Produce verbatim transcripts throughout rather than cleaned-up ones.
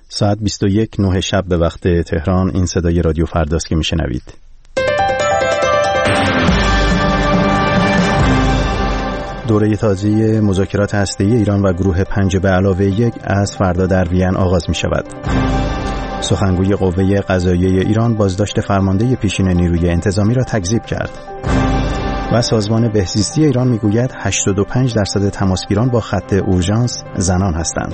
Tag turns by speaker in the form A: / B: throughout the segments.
A: ساعت بیست و یک نه شب به وقت تهران. این صدای رادیو فرداست که میشنوید. دوره تازه مذاکرات هسته‌ای ایران و گروه پنج به علاوه یک از فردا در وین آغاز می شود. سخنگوی قوه قضاییه ایران بازداشت فرمانده پیشین نیروی انتظامی را تکذیب کرد. و سازمان بهزیستی ایران میگوید هشتاد و پنج درصد تماسگیران با خط اورژانس زنان هستند.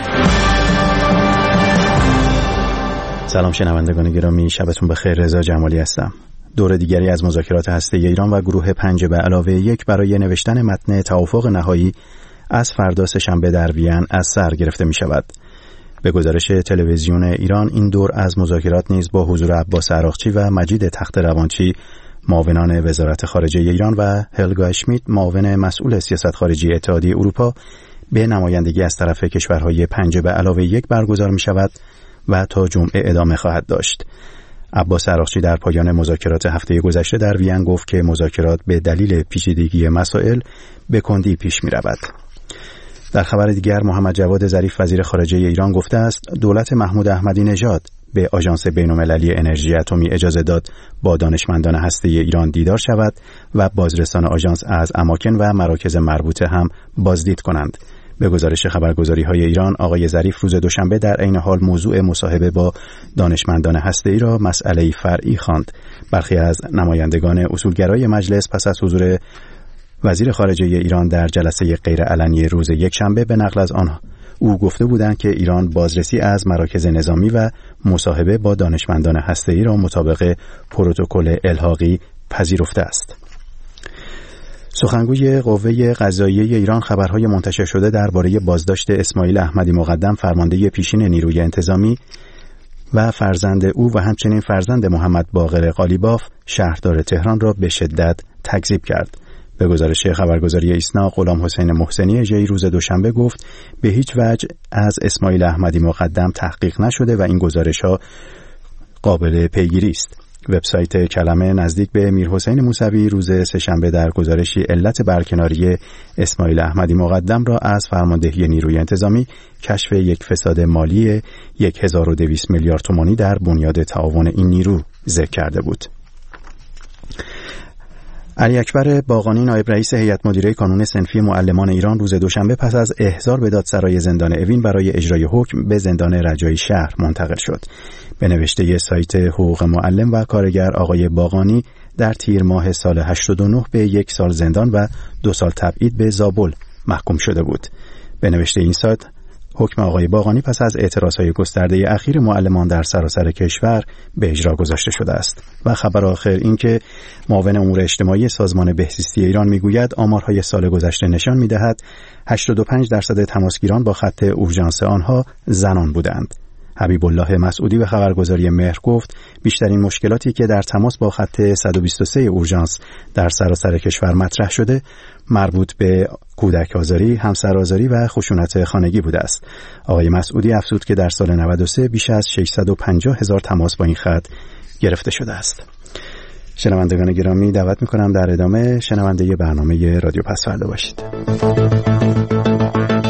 A: سلام شنوندگان گرامی، شبتون بخیر. رضا جمالی هستم. دور دیگری از مذاکرات هسته‌ای ایران و گروه پنج به علاوه یک برای نوشتن متن توافق نهایی از فردا سه‌شنبه در وین از سر گرفته می شود. به گزارش تلویزیون ایران این دور از مذاکرات نیز با حضور عباس عراقچی و مجید تخت‌روانچی معاونان وزارت خارجه ایران و هلگا اشمیت معاون مسئول سیاست خارجی اتحادیه اروپا به نمایندگی از طرف کشورهای پنج به علاوه یک برگزار می شود و تا جمعه ادامه خواهد داشت. عباس عراقچی در پایان مذاکرات هفته گذشته در وین گفت که مذاکرات به دلیل پیچیدگی مسائل به کندی پیش می رود. در خبر دیگر محمد جواد ظریف وزیر خارجه ایران گفته است دولت محمود احمدی نژاد به آژانس بین‌المللی انرژی اتمی اجازه داد با دانشمندان هسته‌ای ایران دیدار شود و بازرسان آژانس از اماکن و مراکز مربوطه هم بازدید کنند. به گزارش خبرگزاری‌های ایران آقای ظریف روز دوشنبه در عین حال موضوع مصاحبه با دانشمندان هسته‌ای را مسئله فرعی خواند. برخی از نمایندگان اصولگرای مجلس پس از حضور وزیر خارجه ایران در جلسه غیرعلنی روز یکشنبه به نقل از آن او گفته بودند که ایران بازرسی از مراکز نظامی و مصاحبه با دانشمندان هسته‌ای را مطابق پروتکل الحاقی پذیرفته است. سخنگوی قوه قضاییه ایران خبرهای منتشر شده درباره بازداشت اسماعیل احمدی مقدم فرمانده پیشین نیروی انتظامی و فرزند او و همچنین فرزند محمد باقر قالیباف شهردار تهران را به شدت تکذیب کرد. به گزارش خبرگزاری ایسنا غلام حسین محسنی ژی روز دوشنبه گفت به هیچ وجه از اسماعیل احمدی مقدم تحقیق نشده و این گزارش‌ها قابل پیگیری است. وبسایت کلمه نزدیک به میرحسین موسوی روز سه‌شنبه در گزارشی علت برکناری اسماعیل احمدی مقدم را از فرماندهی نیروی انتظامی کشف یک فساد مالی هزار و دویست میلیارد تومانی در بنیاد تعاون این نیرو ذکر کرده بود. علی اکبر باقانی نایب رئیس هیئت مدیره کانون صنفی معلمان ایران روز دوشنبه پس از احضار به دادسرای زندان اوین برای اجرای حکم به زندان رجایی شهر منتقل شد. به نوشته سایت حقوق معلم و کارگر آقای باقانی در تیر ماه سال هشتاد و نه به یک سال زندان و دو سال تبعید به زابل محکوم شده بود. به نوشته این سایت حکم آقای باقانی پس از اعتراضهای گسترده اخیر معلمان در سراسر کشور به اجرا گذاشته شده است. و خبر آخر این که معاون امور اجتماعی سازمان بهزیستی ایران میگوید آمارهای سال گذشته نشان میدهد هشتاد و پنج درصد تماسگیران با خط اورژانس آنها زنان بودند. حبیب الله مسعودی به خبرگزاری مهر گفت بیشترین مشکلاتی که در تماس با خط صد و بیست و سه اورژانس در سراسر کشور مطرح شده مربوط به کودک آزاری، همسرآزاری و خشونت خانگی بوده است. آقای مسعودی افزود که در سال نود و سه بیش از ششصد و پنجاه هزار تماس با این خط گرفته شده است. شنوندگان گرامی دعوت می‌کنم در ادامه شنونده برنامه رادیو پس‌فردا باشید.